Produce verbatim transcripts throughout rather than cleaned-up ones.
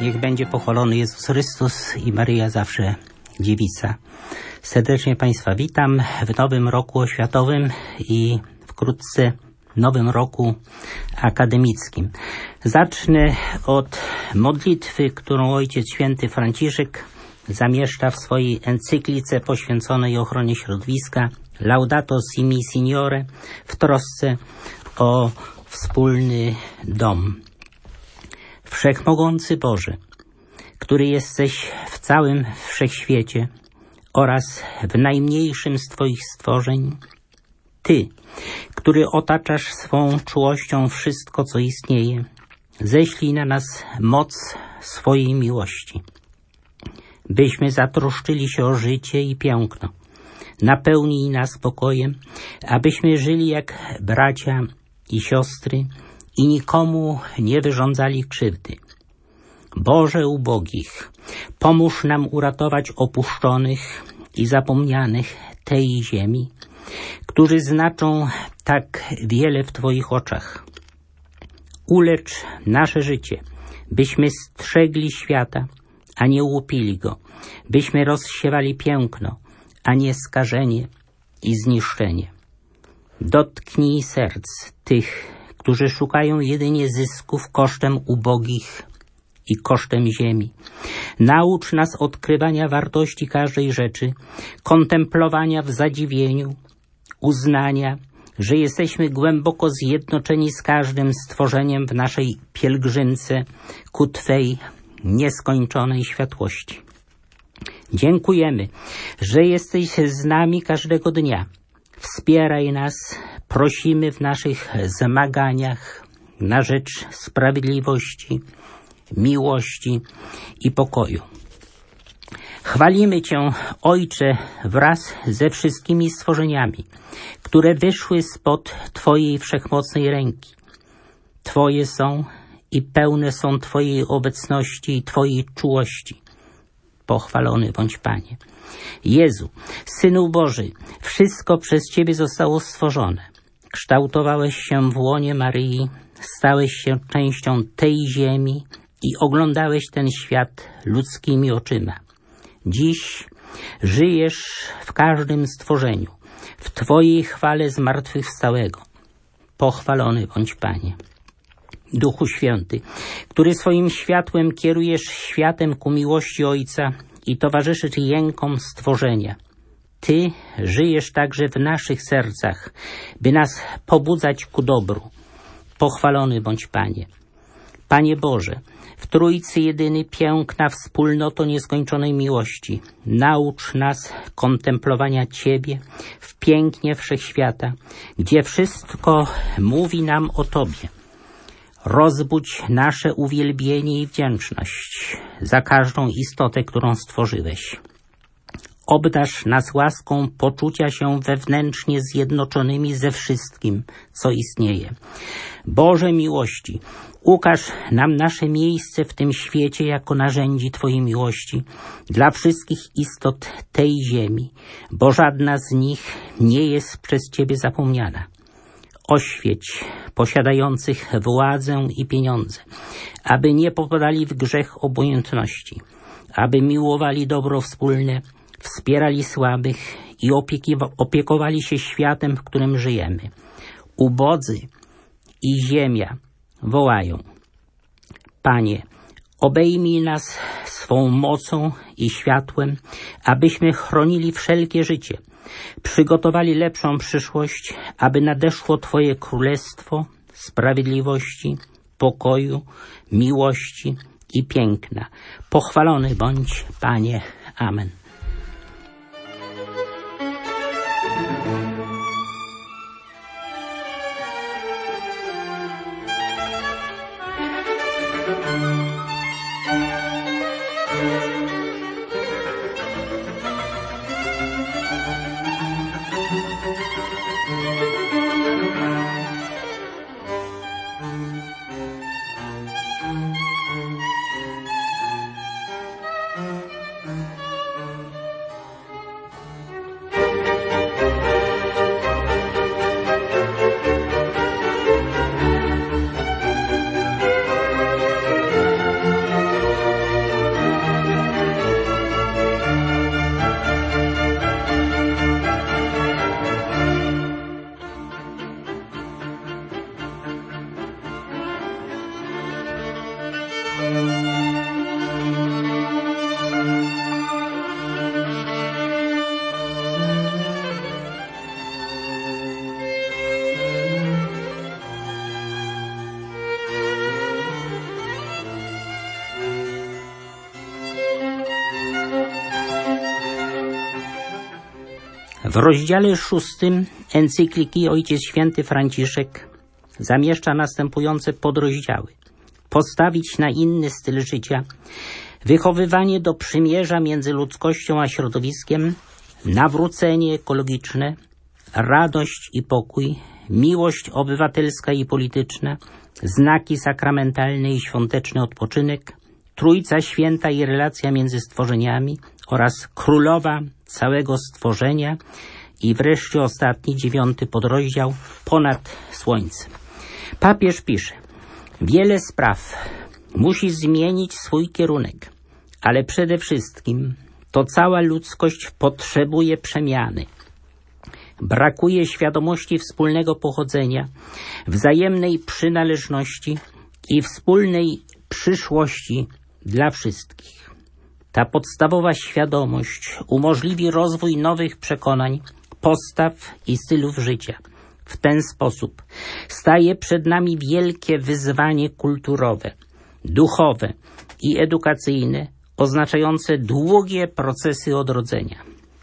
Niech będzie pochwalony Jezus Chrystus i Maryja zawsze dziewica. Serdecznie Państwa witam w nowym roku oświatowym i wkrótce nowym roku akademickim. Zacznę od modlitwy, którą Ojciec Święty Franciszek zamieszcza w swojej encyklice poświęconej ochronie środowiska Laudato Si Signore, w trosce o wspólny dom. Wszechmogący Boże, który jesteś w całym wszechświecie oraz w najmniejszym z Twoich stworzeń, Ty, który otaczasz swą czułością wszystko, co istnieje, ześlij na nas moc swojej miłości, byśmy zatroszczyli się o życie i piękno. Napełnij nas spokojem, abyśmy żyli jak bracia i siostry i nikomu nie wyrządzali krzywdy. Boże ubogich, pomóż nam uratować opuszczonych i zapomnianych tej ziemi, którzy znaczą tak wiele w Twoich oczach. Ulecz nasze życie, byśmy strzegli świata, a nie łupili go, byśmy rozsiewali piękno, a nie skażenie i zniszczenie. Dotknij serc tych, którzy szukają jedynie zysków kosztem ubogich i kosztem ziemi. Naucz nas odkrywania wartości każdej rzeczy, kontemplowania w zadziwieniu, uznania, że jesteśmy głęboko zjednoczeni z każdym stworzeniem w naszej pielgrzymce ku Twej nieskończonej światłości. Dziękujemy, że jesteś z nami każdego dnia. Wspieraj nas, prosimy w naszych zmaganiach na rzecz sprawiedliwości, miłości i pokoju. Chwalimy Cię, Ojcze, wraz ze wszystkimi stworzeniami, które wyszły spod Twojej wszechmocnej ręki. Twoje są i pełne są Twojej obecności i Twojej czułości. Pochwalony bądź Panie. Jezu, Synu Boży, wszystko przez Ciebie zostało stworzone. Kształtowałeś się w łonie Maryi, stałeś się częścią tej ziemi i oglądałeś ten świat ludzkimi oczyma. Dziś żyjesz w każdym stworzeniu, w Twojej chwale zmartwychwstałego. Pochwalony bądź Panie. Duchu Święty, który swoim światłem kierujesz światem ku miłości Ojca i towarzyszysz jękom stworzenia. Ty żyjesz także w naszych sercach, by nas pobudzać ku dobru. Pochwalony bądź Panie. Panie Boże, w Trójcy jedyny piękna wspólnoto nieskończonej miłości, naucz nas kontemplowania Ciebie w pięknie wszechświata, gdzie wszystko mówi nam o Tobie. Rozbudź nasze uwielbienie i wdzięczność za każdą istotę, którą stworzyłeś. Obdarz nas łaską poczucia się wewnętrznie zjednoczonymi ze wszystkim, co istnieje. Boże miłości, ukaż nam nasze miejsce w tym świecie jako narzędzi Twojej miłości dla wszystkich istot tej ziemi, bo żadna z nich nie jest przez Ciebie zapomniana. Oświeć posiadających władzę i pieniądze, aby nie popadali w grzech obojętności, aby miłowali dobro wspólne, wspierali słabych i opiekowali się światem, w którym żyjemy. Ubodzy i ziemia wołają: Panie, obejmij nas swą mocą i światłem, abyśmy chronili wszelkie życie, przygotowali lepszą przyszłość, aby nadeszło Twoje królestwo sprawiedliwości, pokoju, miłości i piękna. Pochwalony bądź, Panie. Amen. W rozdziale szóstym encykliki Ojciec Święty Franciszek zamieszcza następujące podrozdziały. Postawić na inny styl życia, wychowywanie do przymierza między ludzkością a środowiskiem, nawrócenie ekologiczne, radość i pokój, miłość obywatelska i polityczna, znaki sakramentalne i świąteczny odpoczynek, Trójca Święta i relacja między stworzeniami oraz Królowa całego stworzenia i wreszcie ostatni, dziewiąty podrozdział, ponad słońcem. Papież pisze, wiele spraw musi zmienić swój kierunek, ale przede wszystkim to cała ludzkość potrzebuje przemiany. Brakuje świadomości wspólnego pochodzenia, wzajemnej przynależności i wspólnej przyszłości dla wszystkich. Ta podstawowa świadomość umożliwi rozwój nowych przekonań, postaw i stylów życia. W ten sposób staje przed nami wielkie wyzwanie kulturowe, duchowe i edukacyjne, oznaczające długie procesy odrodzenia.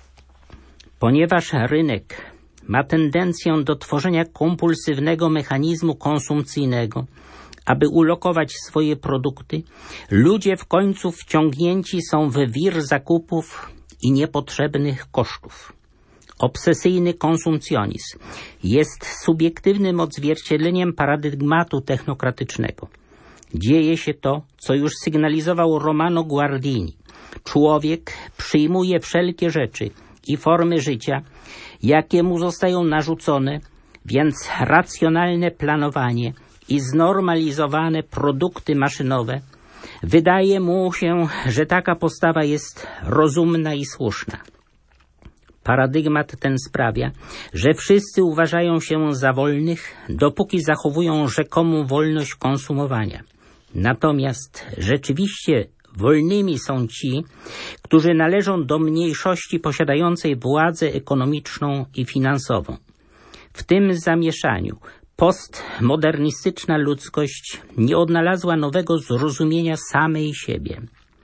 Ponieważ rynek ma tendencję do tworzenia kompulsywnego mechanizmu konsumpcyjnego, aby ulokować swoje produkty, ludzie w końcu wciągnięci są w wir zakupów i niepotrzebnych kosztów. Obsesyjny konsumpcjonizm jest subiektywnym odzwierciedleniem paradygmatu technokratycznego. Dzieje się to, co już sygnalizował Romano Guardini. Człowiek przyjmuje wszelkie rzeczy i formy życia, jakie mu zostają narzucone, więc racjonalne planowanie i znormalizowane produkty maszynowe wydaje mu się, że taka postawa jest rozumna i słuszna. Paradygmat ten sprawia, że wszyscy uważają się za wolnych, dopóki zachowują rzekomą wolność konsumowania. Natomiast rzeczywiście wolnymi są ci, którzy należą do mniejszości posiadającej władzę ekonomiczną i finansową. W tym zamieszaniu postmodernistyczna ludzkość nie odnalazła nowego zrozumienia samej siebie,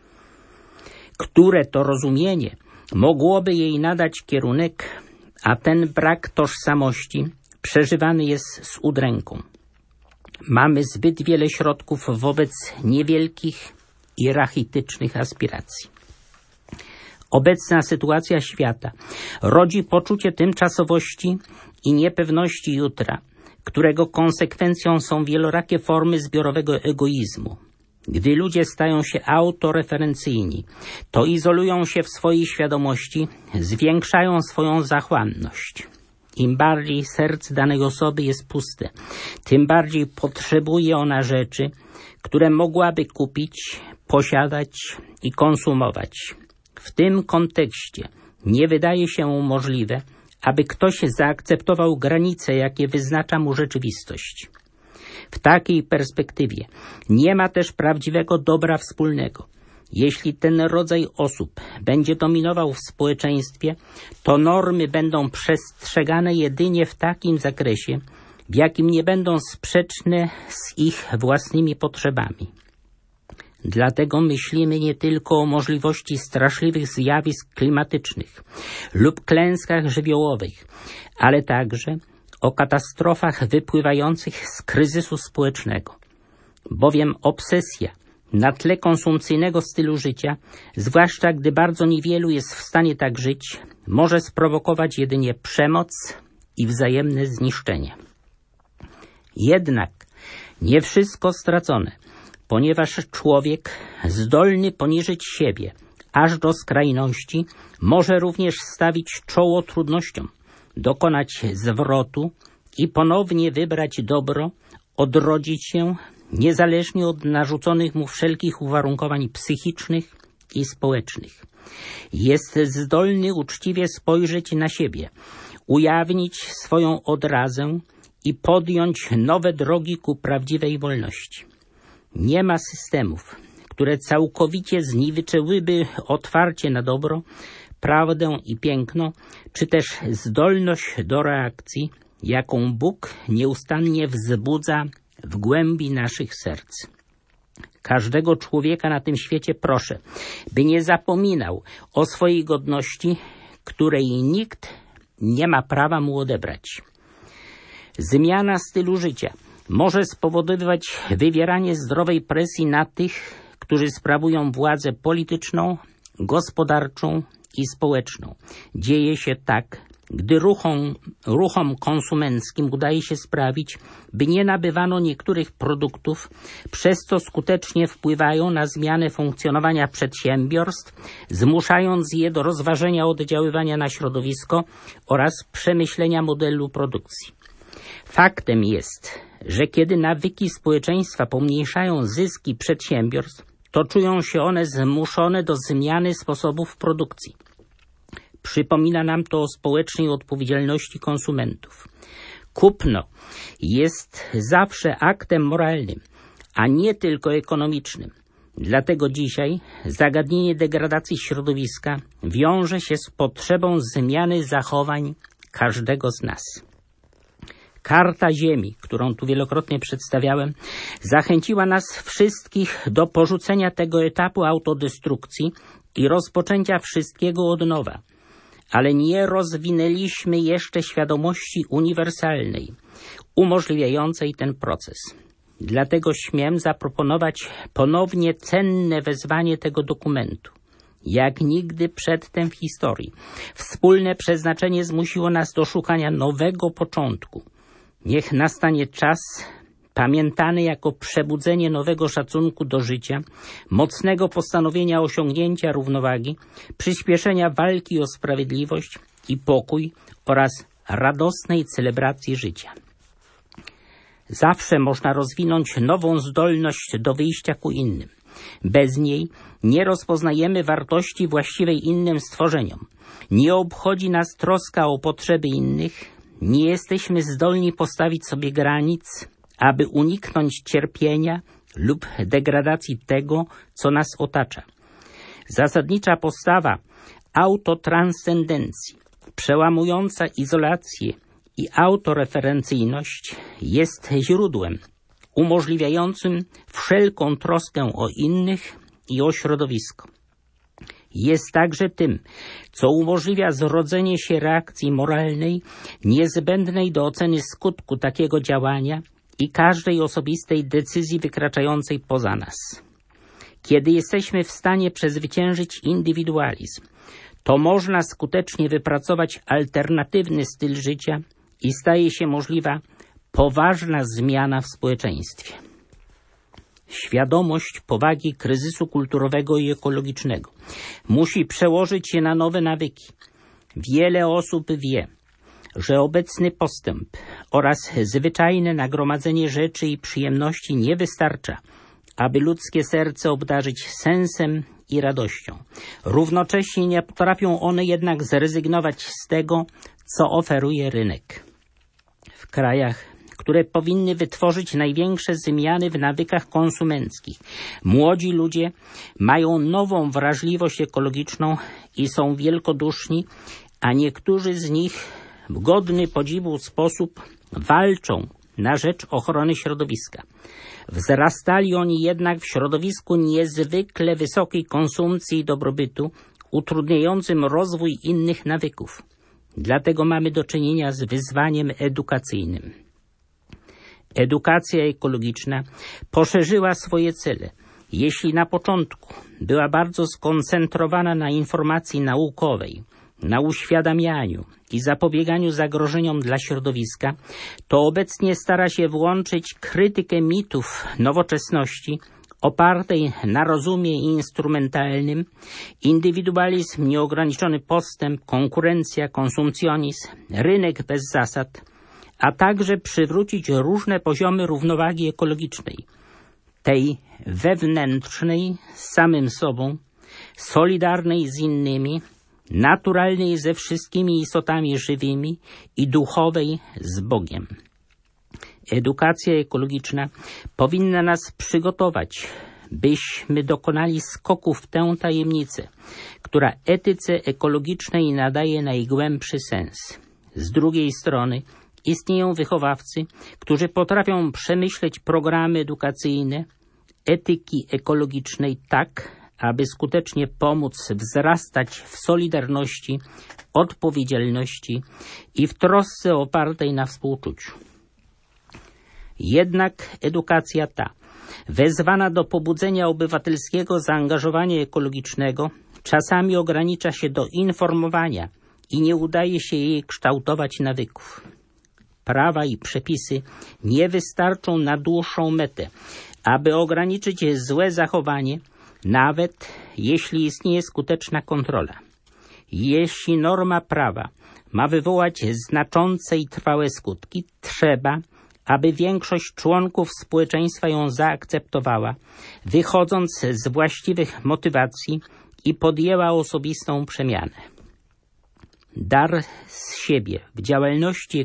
które to rozumienie mogłoby jej nadać kierunek, a ten brak tożsamości przeżywany jest z udręką. Mamy zbyt wiele środków wobec niewielkich i rachitycznych aspiracji. Obecna sytuacja świata rodzi poczucie tymczasowości i niepewności jutra, którego konsekwencją są wielorakie formy zbiorowego egoizmu. Gdy ludzie stają się autoreferencyjni, to izolują się w swojej świadomości, zwiększają swoją zachłanność. Im bardziej serce danej osoby jest puste, tym bardziej potrzebuje ona rzeczy, które mogłaby kupić, posiadać i konsumować. W tym kontekście nie wydaje się możliwe, aby ktoś zaakceptował granice, jakie wyznacza mu rzeczywistość. W takiej perspektywie nie ma też prawdziwego dobra wspólnego. Jeśli ten rodzaj osób będzie dominował w społeczeństwie, to normy będą przestrzegane jedynie w takim zakresie, w jakim nie będą sprzeczne z ich własnymi potrzebami. Dlatego myślimy nie tylko o możliwości straszliwych zjawisk klimatycznych lub klęskach żywiołowych, ale także o katastrofach wypływających z kryzysu społecznego. Bowiem obsesja na tle konsumpcyjnego stylu życia, zwłaszcza gdy bardzo niewielu jest w stanie tak żyć, może sprowokować jedynie przemoc i wzajemne zniszczenie. Jednak nie wszystko stracone, ponieważ człowiek zdolny poniżyć siebie aż do skrajności może również stawić czoło trudnościom, dokonać zwrotu i ponownie wybrać dobro, odrodzić się niezależnie od narzuconych mu wszelkich uwarunkowań psychicznych i społecznych. Jest zdolny uczciwie spojrzeć na siebie, ujawnić swoją odrazę i podjąć nowe drogi ku prawdziwej wolności. Nie ma systemów, które całkowicie zniweczyłyby otwarcie na dobro, prawdę i piękno, czy też zdolność do reakcji, jaką Bóg nieustannie wzbudza w głębi naszych serc. Każdego człowieka na tym świecie proszę, by nie zapominał o swojej godności, której nikt nie ma prawa mu odebrać. Zmiana stylu życia może spowodować wywieranie zdrowej presji na tych, którzy sprawują władzę polityczną, gospodarczą i społeczną. Dzieje się tak, gdy ruchom, ruchom konsumenckim udaje się sprawić, by nie nabywano niektórych produktów, przez co skutecznie wpływają na zmianę funkcjonowania przedsiębiorstw, zmuszając je do rozważenia oddziaływania na środowisko oraz przemyślenia modelu produkcji. Faktem jest, że kiedy nawyki społeczeństwa pomniejszają zyski przedsiębiorstw, to czują się one zmuszone do zmiany sposobów produkcji. Przypomina nam to o społecznej odpowiedzialności konsumentów. Kupno jest zawsze aktem moralnym, a nie tylko ekonomicznym. Dlatego dzisiaj zagadnienie degradacji środowiska wiąże się z potrzebą zmiany zachowań każdego z nas. Karta Ziemi, którą tu wielokrotnie przedstawiałem, zachęciła nas wszystkich do porzucenia tego etapu autodestrukcji i rozpoczęcia wszystkiego od nowa. Ale nie rozwinęliśmy jeszcze świadomości uniwersalnej, umożliwiającej ten proces. Dlatego śmiem zaproponować ponownie cenne wezwanie tego dokumentu. Jak nigdy przedtem w historii, wspólne przeznaczenie zmusiło nas do szukania nowego początku. Niech nastanie czas pamiętany jako przebudzenie nowego szacunku do życia, mocnego postanowienia osiągnięcia równowagi, przyspieszenia walki o sprawiedliwość i pokój oraz radosnej celebracji życia. Zawsze można rozwinąć nową zdolność do wyjścia ku innym. Bez niej nie rozpoznajemy wartości właściwej innym stworzeniom. Nie obchodzi nas troska o potrzeby innych, nie jesteśmy zdolni postawić sobie granic, aby uniknąć cierpienia lub degradacji tego, co nas otacza. Zasadnicza postawa autotranscendencji, przełamująca izolację i autoreferencyjność, jest źródłem umożliwiającym wszelką troskę o innych i o środowisko. Jest także tym, co umożliwia zrodzenie się reakcji moralnej niezbędnej do oceny skutku takiego działania i każdej osobistej decyzji wykraczającej poza nas. Kiedy jesteśmy w stanie przezwyciężyć indywidualizm, to można skutecznie wypracować alternatywny styl życia i staje się możliwa poważna zmiana w społeczeństwie. Świadomość powagi kryzysu kulturowego i ekologicznego musi przełożyć się na nowe nawyki. Wiele osób wie, że obecny postęp oraz zwyczajne nagromadzenie rzeczy i przyjemności nie wystarcza, aby ludzkie serce obdarzyć sensem i radością. Równocześnie nie potrafią one jednak zrezygnować z tego, co oferuje rynek. W krajach, które powinny wytworzyć największe zmiany w nawykach konsumenckich, młodzi ludzie mają nową wrażliwość ekologiczną i są wielkoduszni, a niektórzy z nich w godny podziwu sposób walczą na rzecz ochrony środowiska. Wzrastali oni jednak w środowisku niezwykle wysokiej konsumpcji i dobrobytu, utrudniającym rozwój innych nawyków. Dlatego mamy do czynienia z wyzwaniem edukacyjnym. Edukacja ekologiczna poszerzyła swoje cele. Jeśli na początku była bardzo skoncentrowana na informacji naukowej, na uświadamianiu i zapobieganiu zagrożeniom dla środowiska, to obecnie stara się włączyć krytykę mitów nowoczesności opartej na rozumie instrumentalnym, indywidualizm, nieograniczony postęp, konkurencja, konsumpcjonizm, rynek bez zasad, a także przywrócić różne poziomy równowagi ekologicznej, tej wewnętrznej z samym sobą, solidarnej z innymi, naturalnej ze wszystkimi istotami żywymi i duchowej z Bogiem. Edukacja ekologiczna powinna nas przygotować, byśmy dokonali skoku w tę tajemnicę, która etyce ekologicznej nadaje najgłębszy sens. Z drugiej strony istnieją wychowawcy, którzy potrafią przemyśleć programy edukacyjne etyki ekologicznej tak, aby skutecznie pomóc wzrastać w solidarności, odpowiedzialności i w trosce opartej na współczuciu. Jednak edukacja ta, wezwana do pobudzenia obywatelskiego zaangażowania ekologicznego, czasami ogranicza się do informowania i nie udaje się jej kształtować nawyków. Prawa i przepisy nie wystarczą na dłuższą metę, aby ograniczyć złe zachowanie, nawet jeśli istnieje skuteczna kontrola. Jeśli norma prawa ma wywołać znaczące i trwałe skutki, trzeba, aby większość członków społeczeństwa ją zaakceptowała, wychodząc z właściwych motywacji i podjęła osobistą przemianę. Dar z siebie w działalności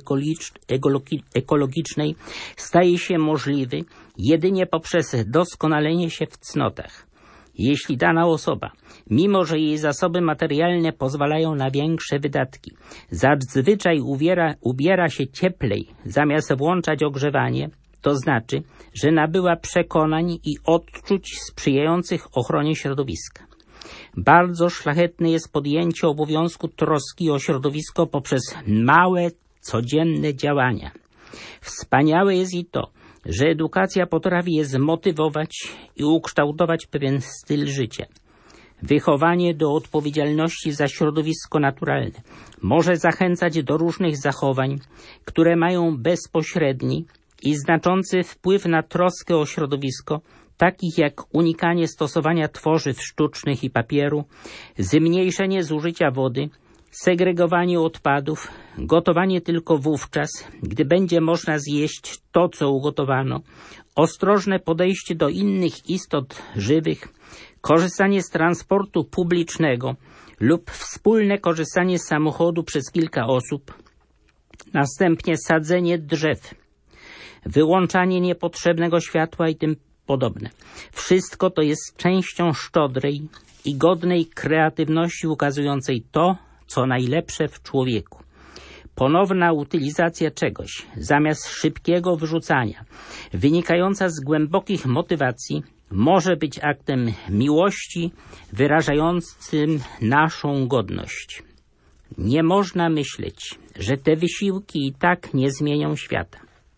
ekologicznej staje się możliwy jedynie poprzez doskonalenie się w cnotach. Jeśli dana osoba, mimo że jej zasoby materialne pozwalają na większe wydatki, zazwyczaj ubiera, ubiera się cieplej zamiast włączać ogrzewanie, to znaczy, że nabyła przekonań i odczuć sprzyjających ochronie środowiska. Bardzo szlachetne jest podjęcie obowiązku troski o środowisko poprzez małe, codzienne działania. Wspaniałe jest i to, że edukacja potrafi je zmotywować i ukształtować pewien styl życia. Wychowanie do odpowiedzialności za środowisko naturalne może zachęcać do różnych zachowań, które mają bezpośredni i znaczący wpływ na troskę o środowisko, takich jak unikanie stosowania tworzyw sztucznych i papieru, zmniejszenie zużycia wody, segregowanie odpadów, gotowanie tylko wówczas, gdy będzie można zjeść to, co ugotowano, ostrożne podejście do innych istot żywych, korzystanie z transportu publicznego lub wspólne korzystanie z samochodu przez kilka osób, następnie sadzenie drzew, wyłączanie niepotrzebnego światła i tym podobne. Wszystko to jest częścią szczodrej i godnej kreatywności ukazującej to, co najlepsze w człowieku. Ponowna utylizacja czegoś, zamiast szybkiego wyrzucania, wynikająca z głębokich motywacji, może być aktem miłości wyrażającym naszą godność. Nie można myśleć, że te wysiłki i tak nie zmienią świata.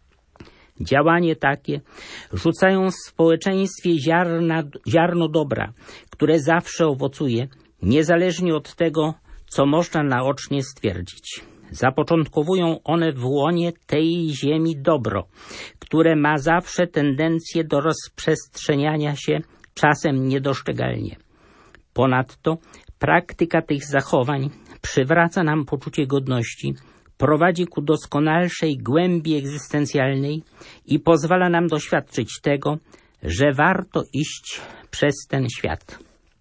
Działanie takie rzucają w społeczeństwie ziarna, ziarno dobra, które zawsze owocuje, niezależnie od tego, co można naocznie stwierdzić. Zapoczątkowują one w łonie tej ziemi dobro, które ma zawsze tendencję do rozprzestrzeniania się, czasem niedostrzegalnie. Ponadto praktyka tych zachowań przywraca nam poczucie godności, prowadzi ku doskonalszej głębi egzystencjalnej i pozwala nam doświadczyć tego, że warto iść przez ten świat.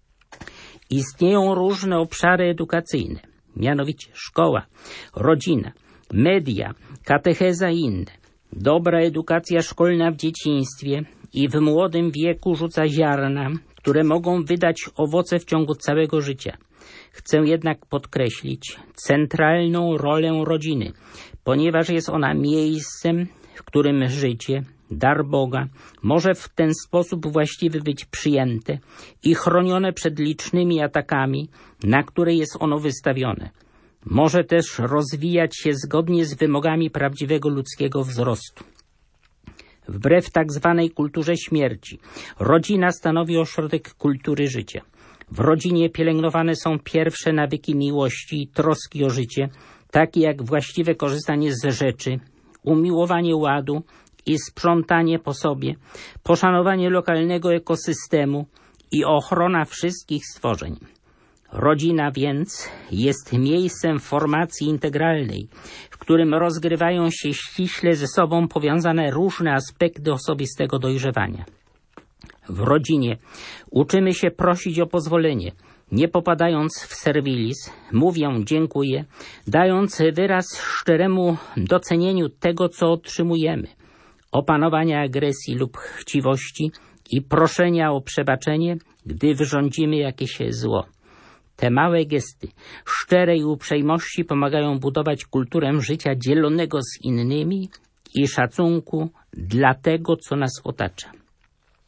Istnieją różne obszary edukacyjne, mianowicie szkoła, rodzina, media, katecheza i inne. Dobra edukacja szkolna w dzieciństwie i w młodym wieku rzuca ziarna, które mogą wydać owoce w ciągu całego życia. Chcę jednak podkreślić centralną rolę rodziny, ponieważ jest ona miejscem, w którym życie, dar Boga, może w ten sposób właściwy być przyjęte i chronione przed licznymi atakami, na które jest ono wystawione. Może też rozwijać się zgodnie z wymogami prawdziwego ludzkiego wzrostu. Wbrew tak zwanej kulturze śmierci, rodzina stanowi ośrodek kultury życia. W rodzinie pielęgnowane są pierwsze nawyki miłości i troski o życie, takie jak właściwe korzystanie z rzeczy, umiłowanie ładu i sprzątanie po sobie, poszanowanie lokalnego ekosystemu i ochrona wszystkich stworzeń. Rodzina więc jest miejscem formacji integralnej, w którym rozgrywają się ściśle ze sobą powiązane różne aspekty osobistego dojrzewania. W rodzinie uczymy się prosić o pozwolenie, nie popadając w serwilis, mówię dziękuję, dając wyraz szczeremu docenieniu tego, co otrzymujemy, opanowania agresji lub chciwości i proszenia o przebaczenie, gdy wyrządzimy jakieś zło. Te małe gesty szczerej uprzejmości pomagają budować kulturę życia dzielonego z innymi i szacunku dla tego, co nas otacza.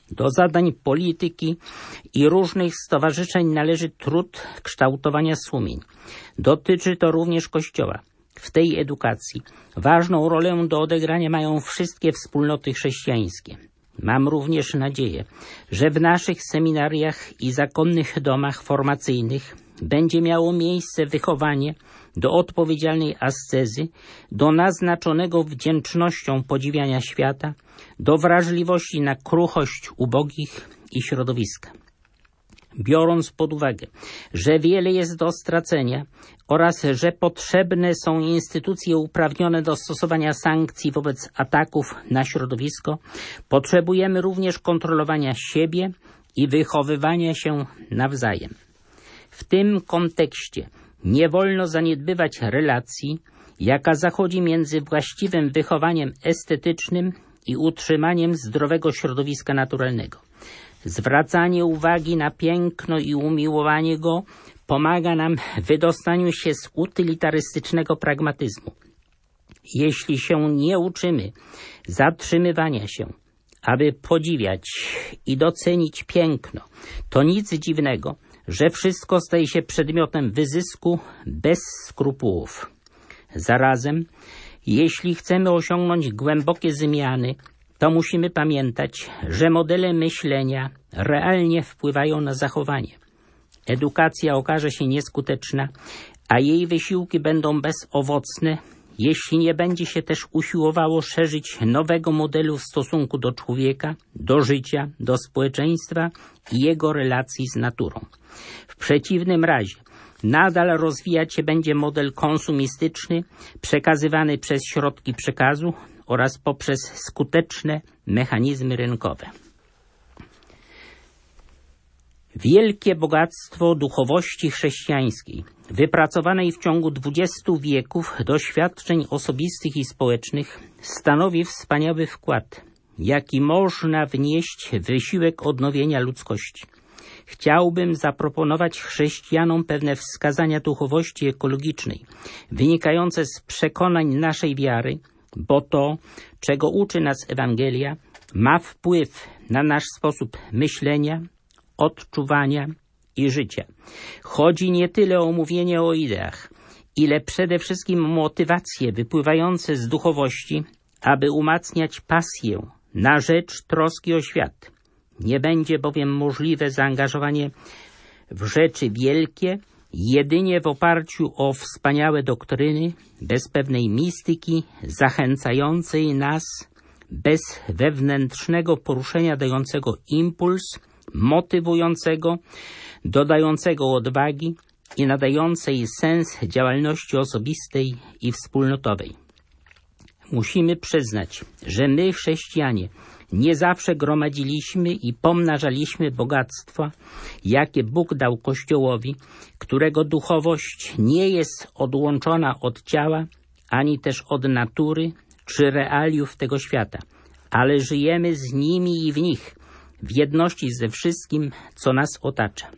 Do zadań polityki i różnych stowarzyszeń należy trud kształtowania sumień. Dotyczy to również Kościoła. W tej edukacji ważną rolę do odegrania mają wszystkie wspólnoty chrześcijańskie. Mam również nadzieję, że w naszych seminariach i zakonnych domach formacyjnych będzie miało miejsce wychowanie do odpowiedzialnej ascezy, do naznaczonego wdzięcznością podziwiania świata, do wrażliwości na kruchość ubogich i środowiska. Biorąc pod uwagę, że wiele jest do stracenia oraz że potrzebne są instytucje uprawnione do stosowania sankcji wobec ataków na środowisko, potrzebujemy również kontrolowania siebie i wychowywania się nawzajem. W tym kontekście nie wolno zaniedbywać relacji, jaka zachodzi między właściwym wychowaniem estetycznym i utrzymaniem zdrowego środowiska naturalnego. Zwracanie uwagi na piękno i umiłowanie go pomaga nam w wydostaniu się z utylitarystycznego pragmatyzmu. Jeśli się nie uczymy zatrzymywania się, aby podziwiać i docenić piękno, to nic dziwnego, że wszystko staje się przedmiotem wyzysku bez skrupułów. Zarazem, jeśli chcemy osiągnąć głębokie zmiany, to musimy pamiętać, że modele myślenia realnie wpływają na zachowanie. Edukacja okaże się nieskuteczna, a jej wysiłki będą bezowocne, jeśli nie będzie się też usiłowało szerzyć nowego modelu w stosunku do człowieka, do życia, do społeczeństwa i jego relacji z naturą. W przeciwnym razie nadal rozwijać się będzie model konsumistyczny, przekazywany przez środki przekazu oraz poprzez skuteczne mechanizmy rynkowe. Wielkie bogactwo duchowości chrześcijańskiej, wypracowanej w ciągu dwudziestu wieków doświadczeń osobistych i społecznych, stanowi wspaniały wkład, jaki można wnieść w wysiłek odnowienia ludzkości. Chciałbym zaproponować chrześcijanom pewne wskazania duchowości ekologicznej, wynikające z przekonań naszej wiary, bo to, czego uczy nas Ewangelia, ma wpływ na nasz sposób myślenia, odczuwania i życia. Chodzi nie tyle o mówienie o ideach, ile przede wszystkim o motywacje wypływające z duchowości, aby umacniać pasję na rzecz troski o świat. Nie będzie bowiem możliwe zaangażowanie w rzeczy wielkie jedynie w oparciu o wspaniałe doktryny, bez pewnej mistyki zachęcającej nas, bez wewnętrznego poruszenia dającego impuls, motywującego, dodającego odwagi i nadającej sens działalności osobistej i wspólnotowej. Musimy przyznać, że my, chrześcijanie, nie zawsze gromadziliśmy i pomnażaliśmy bogactwa, jakie Bóg dał Kościołowi, którego duchowość nie jest odłączona od ciała, ani też od natury czy realiów tego świata, ale żyjemy z nimi i w nich, w jedności ze wszystkim, co nas otacza.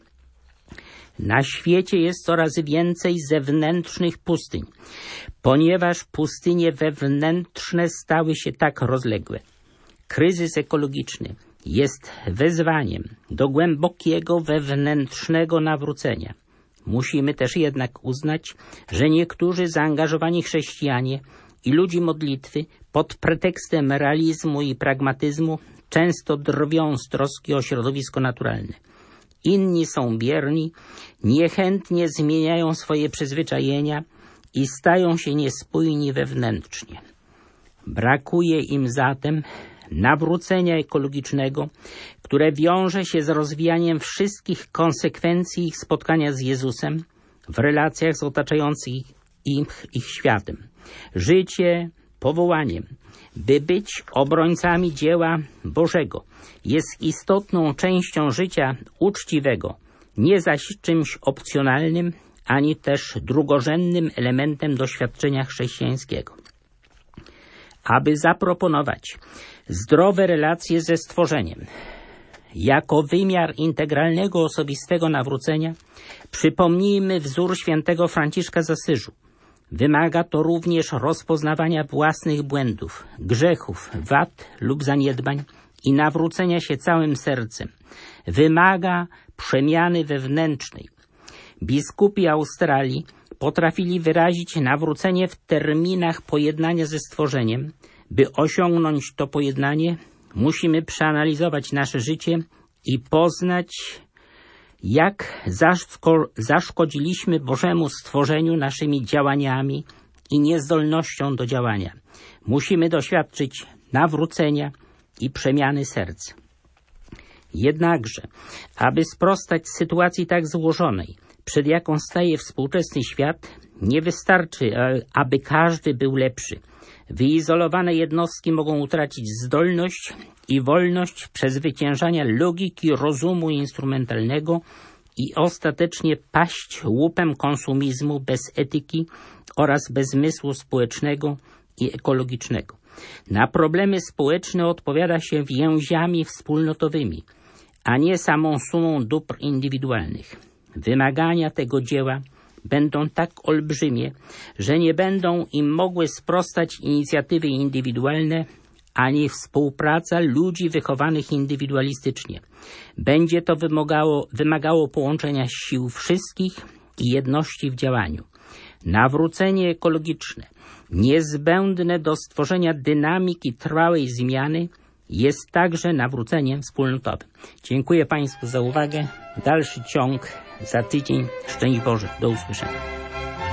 Na świecie jest coraz więcej zewnętrznych pustyń, ponieważ pustynie wewnętrzne stały się tak rozległe. Kryzys ekologiczny jest wezwaniem do głębokiego wewnętrznego nawrócenia. Musimy też jednak uznać, że niektórzy zaangażowani chrześcijanie i ludzi modlitwy pod pretekstem realizmu i pragmatyzmu często drwią z troski o środowisko naturalne. Inni są bierni, niechętnie zmieniają swoje przyzwyczajenia i stają się niespójni wewnętrznie. Brakuje im zatem nawrócenia ekologicznego, które wiąże się z rozwijaniem wszystkich konsekwencji ich spotkania z Jezusem w relacjach z otaczającym ich, ich światem. Życie powołaniem, by być obrońcami dzieła Bożego, jest istotną częścią życia uczciwego, nie zaś czymś opcjonalnym, ani też drugorzędnym elementem doświadczenia chrześcijańskiego. Aby zaproponować zdrowe relacje ze stworzeniem, jako wymiar integralnego osobistego nawrócenia, przypomnijmy wzór świętego Franciszka z Asyżu. Wymaga to również rozpoznawania własnych błędów, grzechów, wad lub zaniedbań i nawrócenia się całym sercem. Wymaga przemiany wewnętrznej. Biskupi Australii potrafili wyrazić nawrócenie w terminach pojednania ze stworzeniem. By osiągnąć to pojednanie, musimy przeanalizować nasze życie i poznać, jak zaszko- zaszkodziliśmy Bożemu stworzeniu naszymi działaniami i niezdolnością do działania. Musimy doświadczyć nawrócenia i przemiany serc. Jednakże, aby sprostać sytuacji tak złożonej, przed jaką staje współczesny świat, nie wystarczy, aby każdy był lepszy. Wyizolowane jednostki mogą utracić zdolność i wolność przezwyciężania logiki rozumu instrumentalnego i ostatecznie paść łupem konsumizmu bez etyki oraz bez zmysłu społecznego i ekologicznego. Na problemy społeczne odpowiada się więziami wspólnotowymi, a nie samą sumą dóbr indywidualnych. Wymagania tego dzieła będą tak olbrzymie, że nie będą im mogły sprostać inicjatywy indywidualne ani współpraca ludzi wychowanych indywidualistycznie. Będzie to wymagało, wymagało połączenia sił wszystkich i jedności w działaniu. Nawrócenie ekologiczne, niezbędne do stworzenia dynamiki trwałej zmiany, jest także nawróceniem wspólnotowym. Dziękuję Państwu za uwagę. Dalszy ciąg za tydzień. Szczęść Boże. Do usłyszenia.